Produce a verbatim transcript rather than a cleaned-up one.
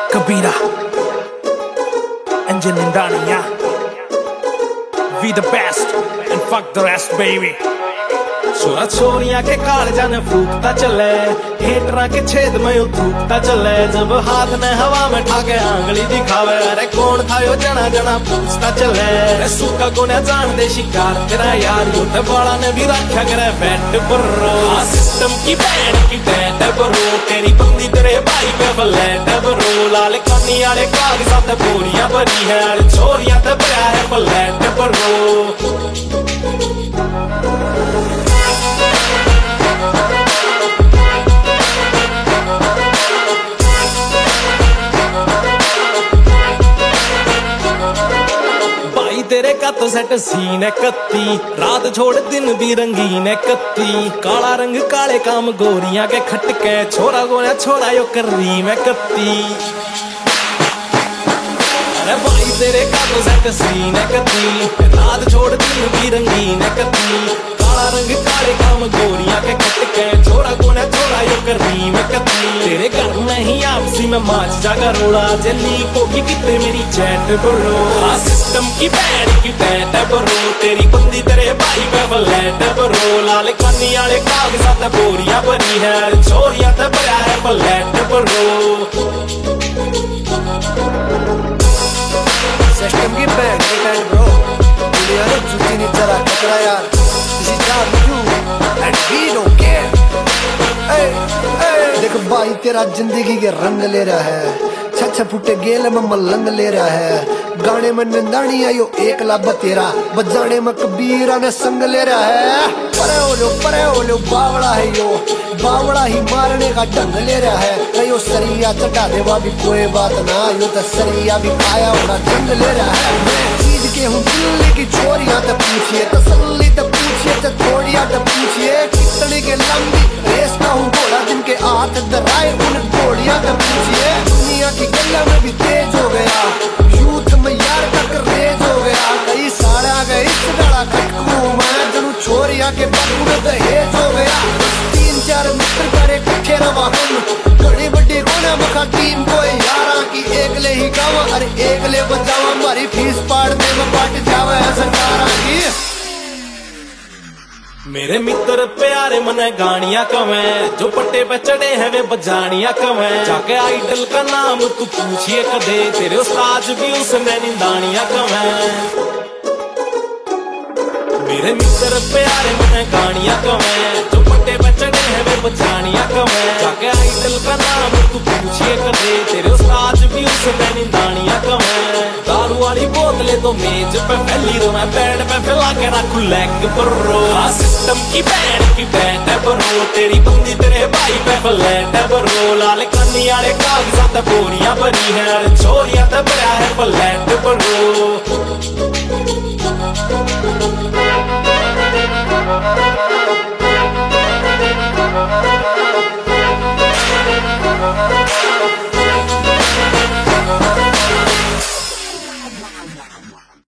Kabira, Engine Indani, yeah. We the best, and fuck the rest, baby. छोरा छोरियां के कालजा ने फूकता चले, हेटरा के छेद में यू थूकता चले। जब हाथ ने हवा में ठाके आंगली दिखावे, अरे कौन था यो जना जना पूछता चले। अरे सूखा को न जान दे शिकार तेरा यार, यू ते बाला ने भी रखा करे बैट बरो। सिस्टम की बैंड की बैट बरो, तेरी बंदी तेरे भाई पे फ्लैट बरो। लाल कानी आले कागजात बोरियां भरी है, अरे छोरियां ते भरा है फ्लैट बरो। तेरे का तो सेट सीन है कत्ती, रात छोड़ दिन भी रंगीन है कत्ती। काला रंग काले काम गोरियां के खटके, छोरा गोया छोरा यो कर रही मैं कत्ती। अरे भाई तेरे का तो सेट सीन है कत्ती, रात छोड़ दिन भी रंगीन है कत्ती। काला रंग काले काम गोरियां के खटके, छोरा गोया छोरा यो कर रही मैं कत्ती। तेरे घर में ही आपसी में माच जागा रोड़ा, जल्दी को की कितने मेरी चैट बरो। सिस्टम की बैंड की बैट बरो, तेरी बंदी तेरे भाई पे फ्लैट बरो। लाल कानी आले कागजात बोरियां भरी है, छोरियां ते भरा है फ्लैट बरो। सिस्टम की बैंड की बैट ब्रो, दुनिया ने झूठी नहीं चला कचरा यार। This is not you and we don't care। Hey, hey। देख भाई तेरा जिंदगी के रंग ले रहा है, छछ फुटे गेल में मलंग ले रहा है। गाने में निंदानी आयो एक लब तेरा, बजाने में कबीरा ने संग ले रहा है। परे हो लो परे हो लो बावड़ा है यो, बावड़ा ही मारने का ढंग ले रहा है। यो सरिया चटा देवा भी कोई बात ना, यो तो सरिया भी खाया होना जंग ले रहा है। मैं चीज के हूँ दिल्ली की छोरियां तो पूछिए, तसल्ली तो पूछिए, तो थोड़िया तो पूछिए। कितने के लंबी रेस का हूँ घोड़ा, जिनके हाथ दराए उन घोड़िया तो पूछिए। दुनिया की गल्ला में भी तेज हो गया, यूथ में यार का क्रेज हो गया। कई साड़ा गए इस गड़ा खटकू मैं, जनु छोरिया के बाबू में दहेज हो गया। तीन चार मित्र करे कट्ठे रवा हम, घड़ी बड़ी रोना मखा टीम को यारा की। एक ले ही गावा अरे एक ले बजावा, हमारी फीस पाड़ दे में बाट जावे सरकारा की। मेरे मित्र प्यारे मने गानियां कवे, जो पट्टे पे चढ़े हैं वे बजानियां कवे। जाके आइडल का नाम तू पूछिए कदे, तेरे उस्ताद भी उसने निंदानियां कवे। मेरे मित्र प्यारे मने गानियां कवे, जो पट्टे पे चढ़े हैं वे बजानियां कवे। जाके आइडल का नाम तू पूछिए कदे, तेरे उस्ताद भी उसने निंदानियां कवे। दारू वाली बोतले तो मेज पे फैली रो, मैं बेड पे फैला के रखूं लेग बरो। सिस्टम की बैंड की बैट बरो, तेरी बंदी तेरे भाई पे फ्लैट बरो। लाल कानी आले कागजात बोरियां भरी है, छोरियां ते भरा है फ्लैट बरो।